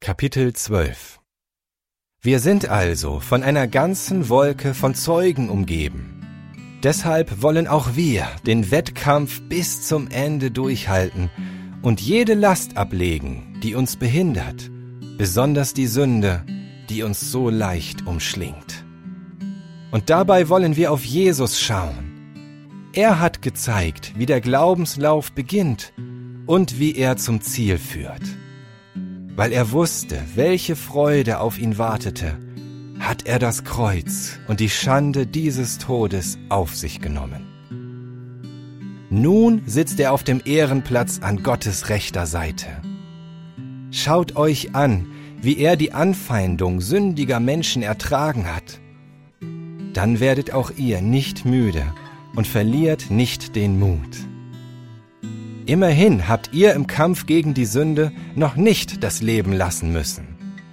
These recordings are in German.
Kapitel 12. Wir sind also von einer ganzen Wolke von Zeugen umgeben. Deshalb wollen auch wir den Wettkampf bis zum Ende durchhalten und jede Last ablegen, die uns behindert, besonders die Sünde, die uns so leicht umschlingt. Und dabei wollen wir auf Jesus schauen. Er hat gezeigt, wie der Glaubenslauf beginnt und wie er zum Ziel führt. Weil er wusste, welche Freude auf ihn wartete, hat er das Kreuz und die Schande dieses Todes auf sich genommen. Nun sitzt er auf dem Ehrenplatz an Gottes rechter Seite. Schaut euch an, wie er die Anfeindung sündiger Menschen ertragen hat. Dann werdet auch ihr nicht müde und verliert nicht den Mut. Immerhin habt ihr im Kampf gegen die Sünde noch nicht das Leben lassen müssen.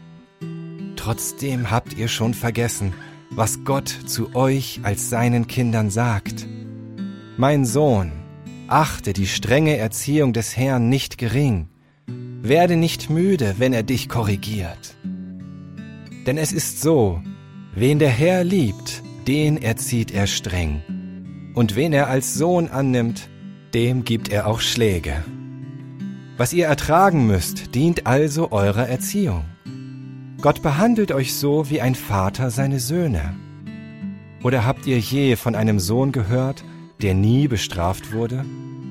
Trotzdem habt ihr schon vergessen, was Gott zu euch als seinen Kindern sagt. Mein Sohn, achte die strenge Erziehung des Herrn nicht gering. Werde nicht müde, wenn er dich korrigiert. Denn es ist so, wen der Herr liebt, den erzieht er streng. Und wen er als Sohn annimmt, dem gibt er auch Schläge. Was ihr ertragen müsst, dient also eurer Erziehung. Gott behandelt euch so wie ein Vater seine Söhne. Oder habt ihr je von einem Sohn gehört, der nie bestraft wurde?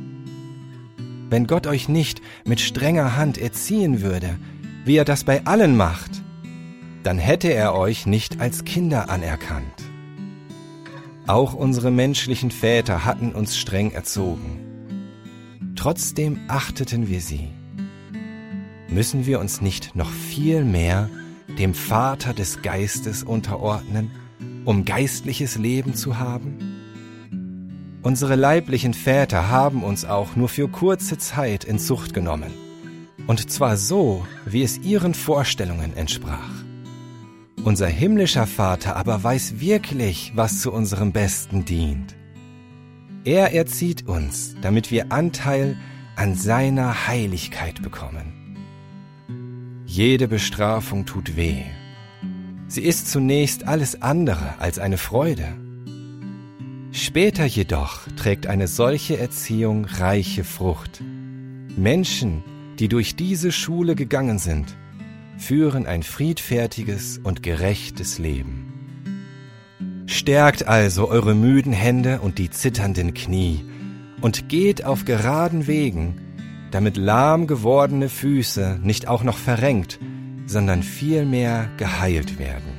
Wenn Gott euch nicht mit strenger Hand erziehen würde, wie er das bei allen macht, dann hätte er euch nicht als Kinder anerkannt. Auch unsere menschlichen Väter hatten uns streng erzogen. Trotzdem achteten wir sie. Müssen wir uns nicht noch viel mehr dem Vater des Geistes unterordnen, um geistliches Leben zu haben? Unsere leiblichen Väter haben uns auch nur für kurze Zeit in Zucht genommen, und zwar so, wie es ihren Vorstellungen entsprach. Unser himmlischer Vater aber weiß wirklich, was zu unserem Besten dient. Er erzieht uns, damit wir Anteil an seiner Heiligkeit bekommen. Jede Bestrafung tut weh. Sie ist zunächst alles andere als eine Freude. Später jedoch trägt eine solche Erziehung reiche Frucht. Menschen, die durch diese Schule gegangen sind, führen ein friedfertiges und gerechtes Leben. Stärkt also eure müden Hände und die zitternden Knie und geht auf geraden Wegen, damit lahm gewordene Füße nicht auch noch verrenkt, sondern vielmehr geheilt werden.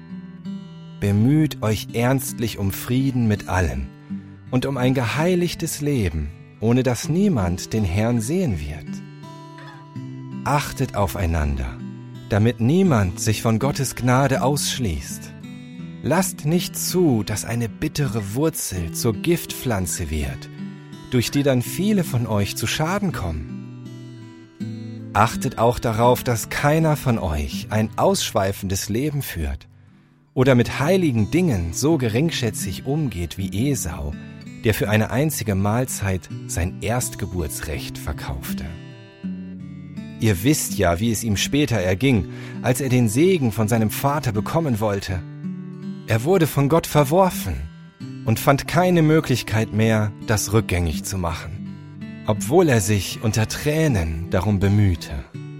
Bemüht euch ernstlich um Frieden mit allen und um ein geheiligtes Leben, ohne dass niemand den Herrn sehen wird. Achtet aufeinander, damit niemand sich von Gottes Gnade ausschließt. Lasst nicht zu, dass eine bittere Wurzel zur Giftpflanze wird, durch die dann viele von euch zu Schaden kommen. Achtet auch darauf, dass keiner von euch ein ausschweifendes Leben führt oder mit heiligen Dingen so geringschätzig umgeht wie Esau, der für eine einzige Mahlzeit sein Erstgeburtsrecht verkaufte. Ihr wisst ja, wie es ihm später erging, als er den Segen von seinem Vater bekommen wollte. Er wurde von Gott verworfen und fand keine Möglichkeit mehr, das rückgängig zu machen, obwohl er sich unter Tränen darum bemühte.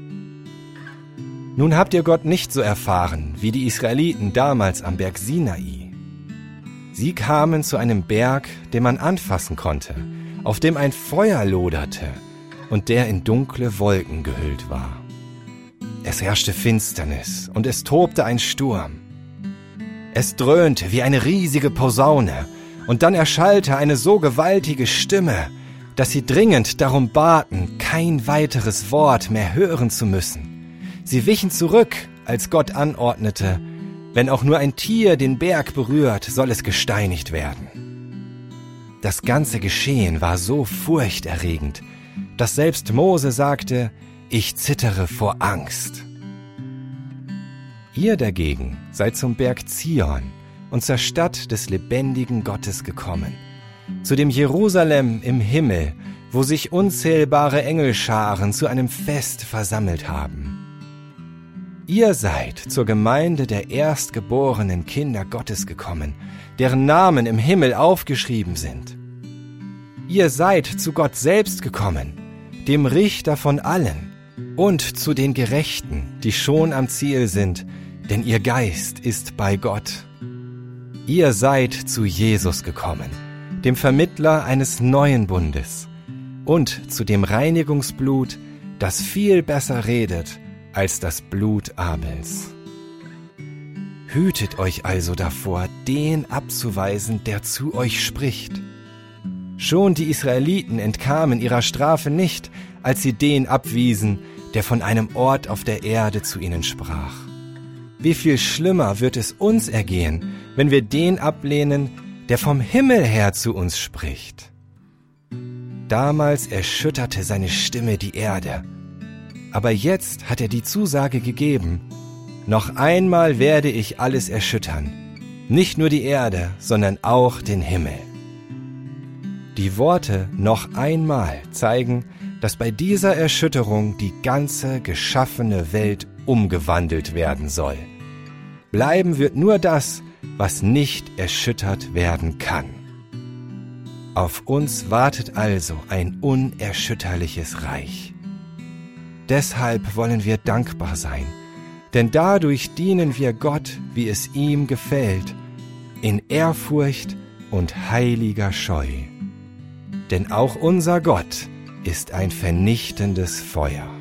Nun habt ihr Gott nicht so erfahren wie die Israeliten damals am Berg Sinai. Sie kamen zu einem Berg, den man anfassen konnte, auf dem ein Feuer loderte und der in dunkle Wolken gehüllt war. Es herrschte Finsternis und es tobte ein Sturm. Es dröhnte wie eine riesige Posaune und dann erschallte eine so gewaltige Stimme, dass sie dringend darum baten, kein weiteres Wort mehr hören zu müssen. Sie wichen zurück, als Gott anordnete, wenn auch nur ein Tier den Berg berührt, soll es gesteinigt werden. Das ganze Geschehen war so furchterregend, dass selbst Mose sagte, ich zittere vor Angst. Ihr dagegen seid zum Berg Zion und zur Stadt des lebendigen Gottes gekommen, zu dem Jerusalem im Himmel, wo sich unzählbare Engelscharen zu einem Fest versammelt haben. Ihr seid zur Gemeinde der erstgeborenen Kinder Gottes gekommen, deren Namen im Himmel aufgeschrieben sind. Ihr seid zu Gott selbst gekommen, dem Richter von allen, und zu den Gerechten, die schon am Ziel sind, denn ihr Geist ist bei Gott. Ihr seid zu Jesus gekommen, dem Vermittler eines neuen Bundes, und zu dem Reinigungsblut, das viel besser redet als das Blut Abels. Hütet euch also davor, den abzuweisen, der zu euch spricht. Schon die Israeliten entkamen ihrer Strafe nicht, als sie den abwiesen, der von einem Ort auf der Erde zu ihnen sprach. Wie viel schlimmer wird es uns ergehen, wenn wir den ablehnen, der vom Himmel her zu uns spricht. Damals erschütterte seine Stimme die Erde, aber jetzt hat er die Zusage gegeben: Noch einmal werde ich alles erschüttern, nicht nur die Erde, sondern auch den Himmel. Die Worte noch einmal zeigen, dass bei dieser Erschütterung die ganze geschaffene Welt umgewandelt werden soll. Bleiben wird nur das, was nicht erschüttert werden kann. Auf uns wartet also ein unerschütterliches Reich. Deshalb wollen wir dankbar sein, denn dadurch dienen wir Gott, wie es ihm gefällt, in Ehrfurcht und heiliger Scheu. Denn auch unser Gott ist ein vernichtendes Feuer.